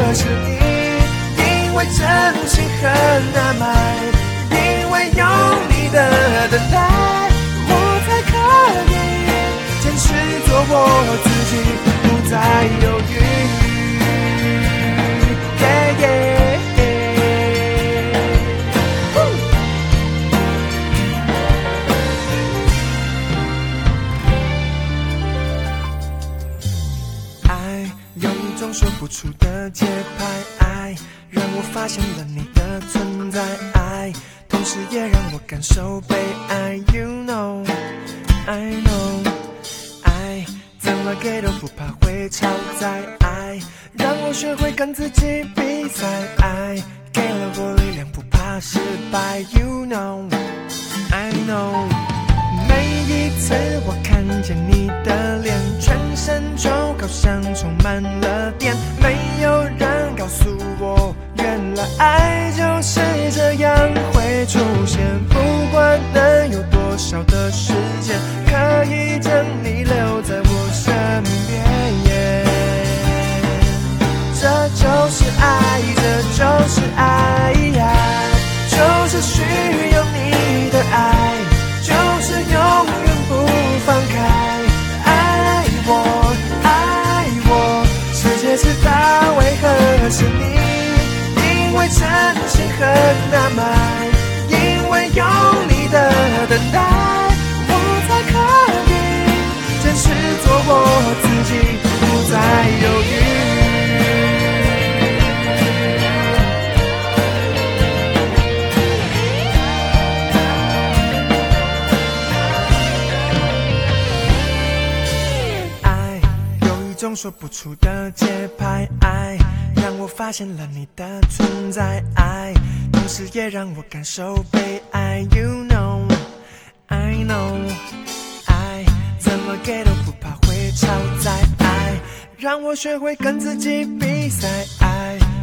是你，因为真心很难买，因为有你的等待，我才可以坚持做我自己，不再犹豫。爱有一种说不出的节拍，爱让我发现了你的存在，爱同时也让我感受被爱。You know, I know， 爱怎么给都不怕会超载，爱让我学会跟自己比赛，爱给了我力量，不怕失败。You know, I know， 每一次我看见你的脸，全身就好像充满了电，没有人告诉我原来爱就是这样会出现，不管能有多少的时间可以将你留在我身边，这就是爱，这就是爱，就是需要你的爱，就是永远不放开，爱我爱我，世界知道为何是你，因为真心很难买，因为有你的等待，我才可以坚持做我自己，不再犹豫。种说不出的节拍，爱让我发现了你的存在，爱同时也让我感受被爱。You know, I know， 爱怎么给都不怕会超载，爱让我学会跟自己比赛，爱